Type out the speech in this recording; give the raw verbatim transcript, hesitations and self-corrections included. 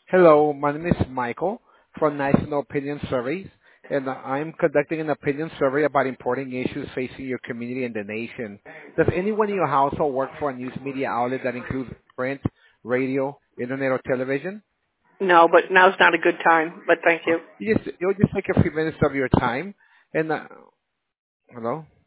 Hello, my name is Michael from National Opinion Surveys, and I'm conducting an opinion survey about important issues facing your community and the nation. Does anyone in your household work for a news media outlet that includes print, radio, internet, or television? No, but now's not a good time. But thank Uh, you. You just, you'll just take a few minutes of your time. And uh, hello.